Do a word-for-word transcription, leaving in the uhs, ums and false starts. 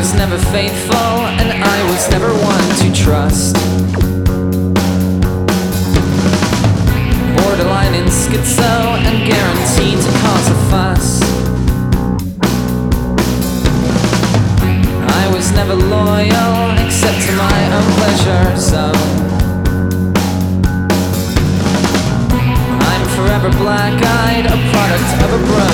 was never faithful, and I was never one to trust. Borderline in schizo and guaranteed to cause a fuss. I was never loyal except to my own pleasure zone. I'm forever black-eyed, a product of a broken